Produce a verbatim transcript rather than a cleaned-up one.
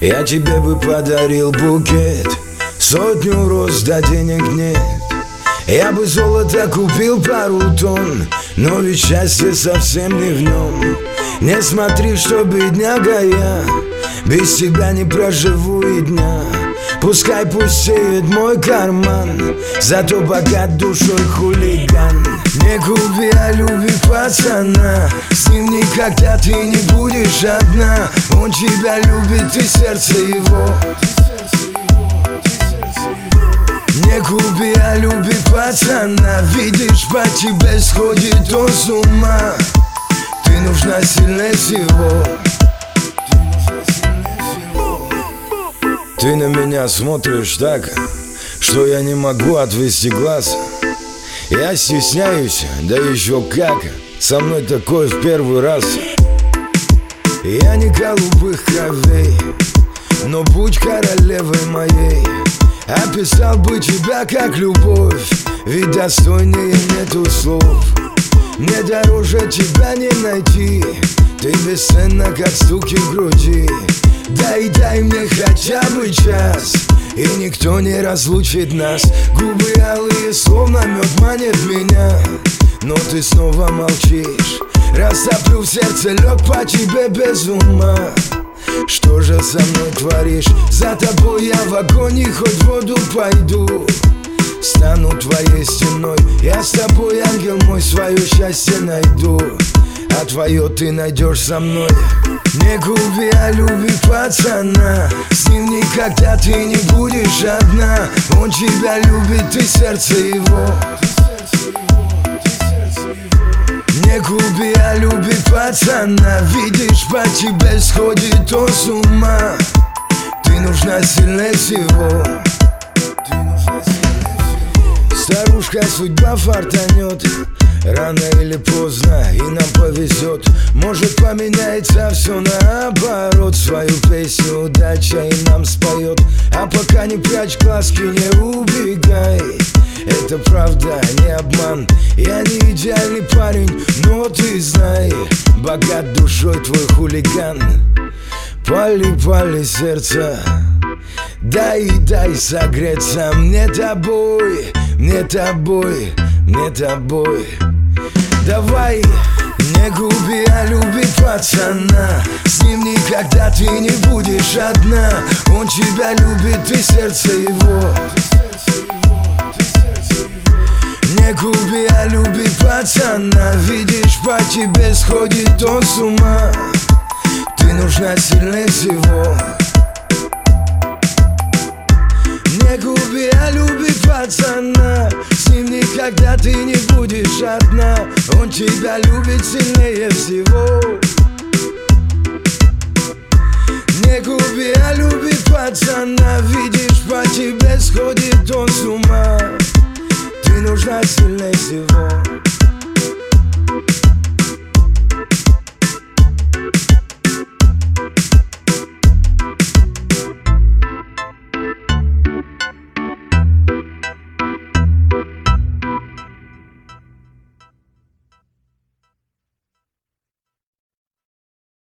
Я тебе бы подарил букет, сотню роз, да денег нет. Я бы золото купил пару тонн, но ведь счастье совсем не в нем. Не смотри, что бедняга я, без тебя не проживу и дня. Пускай пустеет мой карман, зато богат душой хулиган. Не губи, а люби пацана, с ним никогда ты не будешь одна. Он тебя любит, и сердце его. Не губи, а люби пацана, видишь, по тебе сходит он с ума. Ты нужна сильнее всего. Ты на меня смотришь так, что я не могу отвести глаз. Я стесняюсь, да еще как, со мной такое в первый раз. Я не голубых кровей, но будь королевой моей. Описал бы тебя как любовь, ведь достойнее нету слов. Мне дороже тебя не найти, ты бесценна, как стуки в груди. Дай, дай мне хотя бы час, и никто не разлучит нас. Губы алые, словно мед, манит меня, но ты снова молчишь. Растоплю в сердце лед по тебе без ума. Что же со мной творишь? За тобой я в огонь, хоть в воду пойду. Стану твоей стеной, я с тобой, ангел мой, свое счастье найду. А твое ты найдешь со мной. Не губи, а люби пацана, с ним никогда ты не будешь одна. Он тебя любит, и сердце его. Не губи, а люби пацана, видишь, по тебе сходит он с ума. Ты нужна сильнее всего. Старушка, судьба фартанет, рано или поздно, и нам повезет. Может, поменяется все наоборот. Свою песню удача и нам споет. А пока не прячь глазки, не убегай. Это правда, не обман. Я не идеальный парень, но ты знай, богат душой твой хулиган. Пали, пали сердце, дай, дай согреться. Мне тобой, мне тобой, мне тобой. Давай, не губи, а люби пацана, с ним никогда ты не будешь одна. Он тебя любит, и сердце его. Не губи, а люби пацана, видишь, по тебе сходит он с ума. Ты нужна сильнее всего. Не губи, а люби пацана, с ним никогда ты не будешь одна. Он тебя любит сильнее всего. Не губи, а люби пацана, видишь, по тебе сходит он с ума. Ты нужна сильнее всего.